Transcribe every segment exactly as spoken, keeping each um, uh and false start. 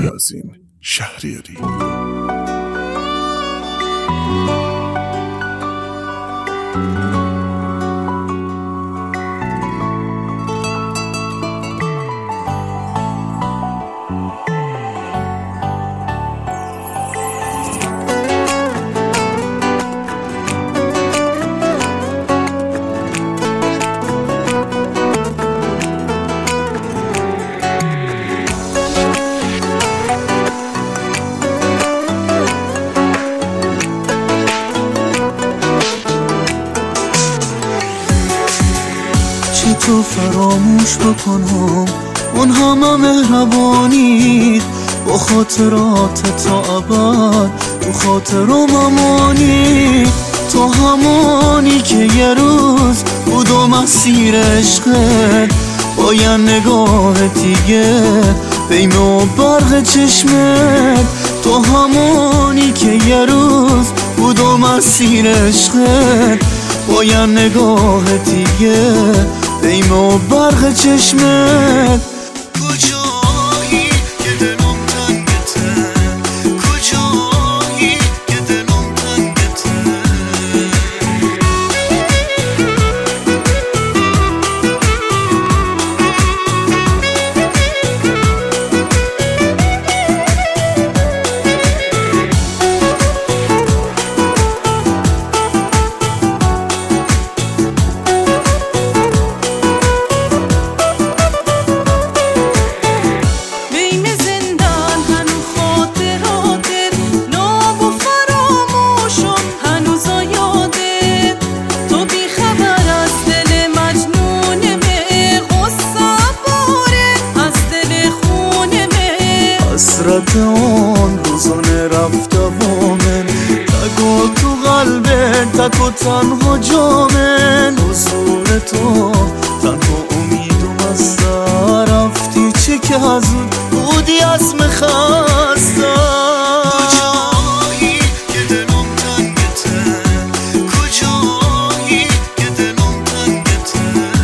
یاسین شهریاری. تو فراموش بکنم اون همه مهربانی، با خاطرات تا ابد تو خاطرم امانی. تو همانی که یه روز بود و مسیر عشقت، با یه نگاه دیگه بین و برق چشمت. تو همانی که یه روز بود و مسیر عشقت، با یه نگاه دیگه بیم و برق چشمت. کجایی که دلم تنگته، کجایی که دلم تنگته. حسرت اون روزانه رفته وامن، تگو تو قلبت تک و تنها جامن. حضور تو تنها امیدم از سر رفتی، چه که حزون بودی از مخستم. کجایی که دلم تنگته، کجایی که دلم تنگته.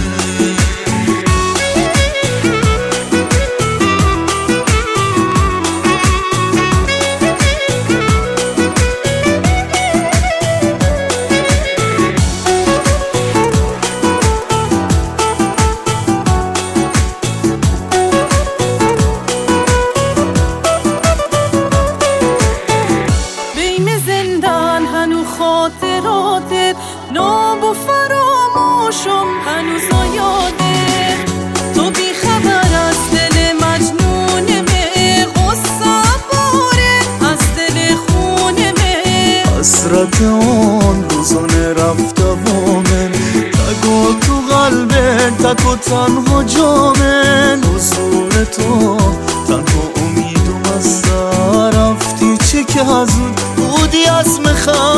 خاطراتت ناب و فراموشم هنوز یادت. تو بی خبر از دل مجنونمه، غصه باره از دل خونمه. حسرت اون روزانه رفته وامن، تگو تو قلبت تک و تنها جامن. حضور تو تنها امیدم از سر رفتی، چه که حزون بودی از مخستم.